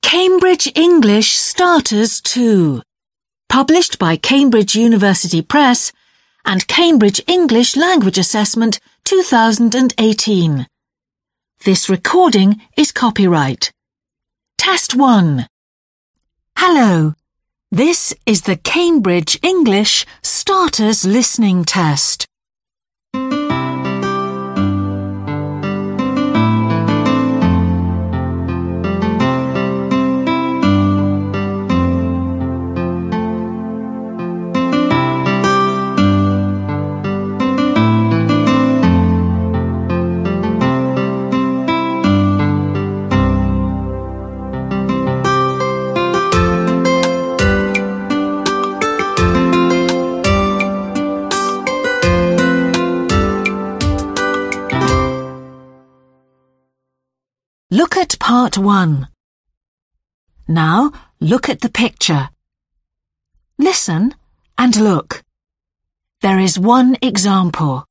Cambridge English Starters 2, published by Cambridge University Press and Cambridge English Language Assessment 2018. This recording is copyright. Test 1. Hello. This is the Cambridge English Starters Listening Test. Look at part 1. Now look at the picture. Listen and look. There is one example.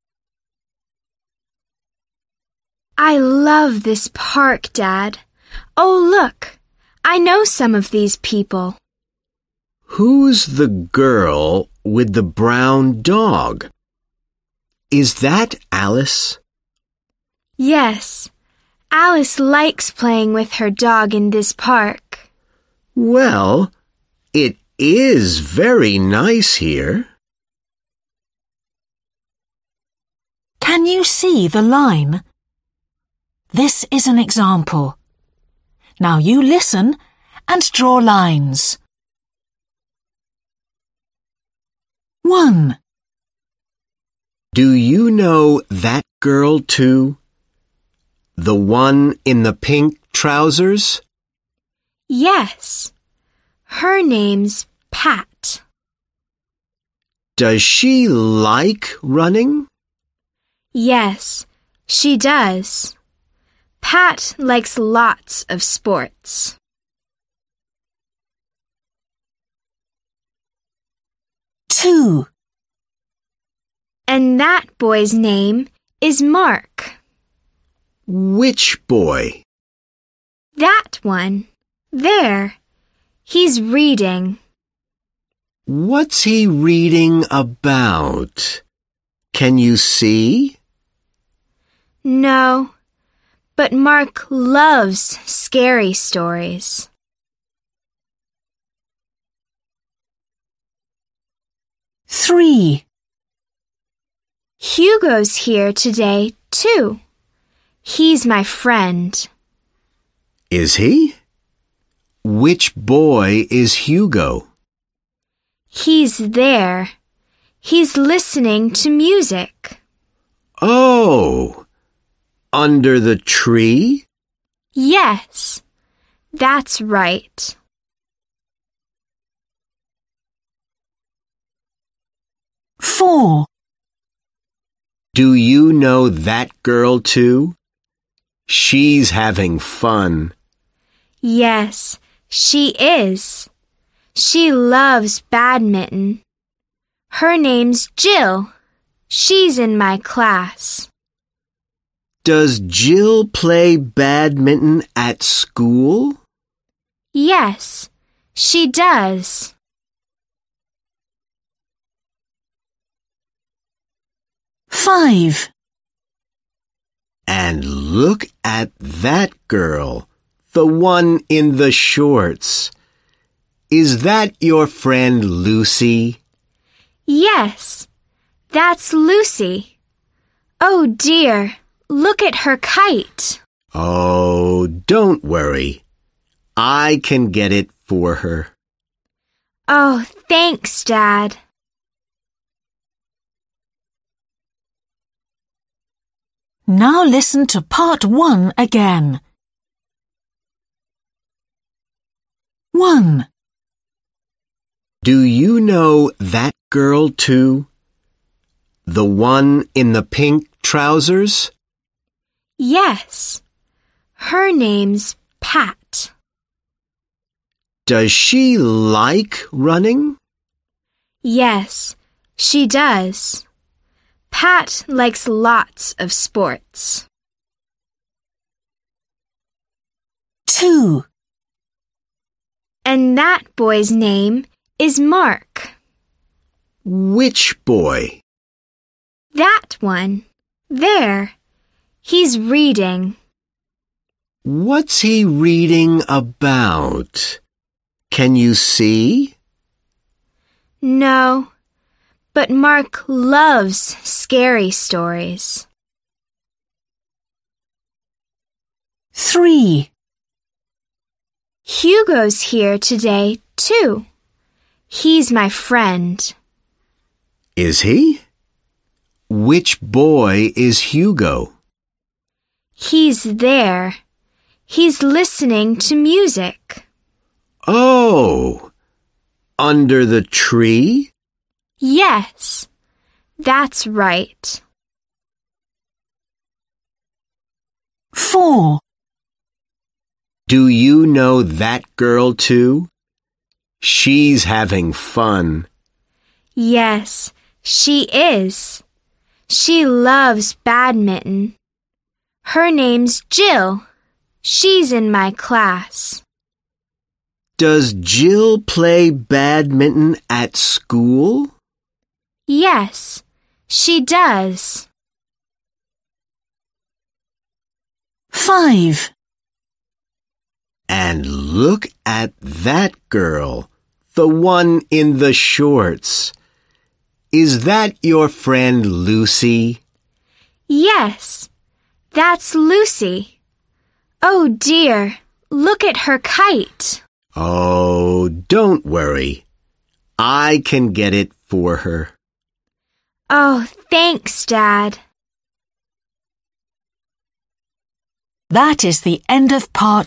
I love this park, Dad. Oh, look. I know some of these people. Who's the girl with the brown dog? Is that Alice? Yes. Alice likes playing with her dog in this park. Well, it is very nice here. Can you see the line? This is an example. Now you listen and draw lines. 1. Do you know that girl too? The one in the pink trousers? Yes. Her name's Pat. Does she like running? Yes, she does. Pat likes lots of sports. 2. And that boy's name is Mark. Which boy? That one. There. He's reading. What's he reading about? Can you see? No, but Mark loves scary stories. 3. Hugo's here today, too. He's my friend. Is he? Which boy is Hugo? He's there. He's listening to music. Oh, under the tree? Yes, that's right. 4. Do you know that girl too? She's having fun. Yes, she is. She loves badminton. Her name's Jill. She's in my class. Does Jill play badminton at school? Yes, she does. 5. And look at that girl, the one in the shorts. Is that your friend Lucy? Yes, that's Lucy. Oh dear, look at her kite. Oh, don't worry. I can get it for her. Oh, thanks, Dad. Now listen to part 1 again. 1. Do you know that girl too? The one in the pink trousers? Yes. Her name's Pat. Does she like running? Yes, she does. Pat likes lots of sports. 2. And that boy's name is Mark. Which boy? That one. There. He's reading. What's he reading about? Can you see? No, but Mark loves scary stories. 3. Hugo's here today, too. He's my friend. Is he? Which boy is Hugo? He's there. He's listening to music. Oh, under the tree? Yes, that's right. 4. Do you know that girl too? She's having fun. Yes, she is. She loves badminton. Her name's Jill. She's in my class. Does Jill play badminton at school? Yes, she does. 5. And look at that girl, the one in the shorts. Is that your friend Lucy? Yes, that's Lucy. Oh dear, look at her kite. Oh, don't worry. I can get it for her. Oh, thanks, Dad. That is the end of part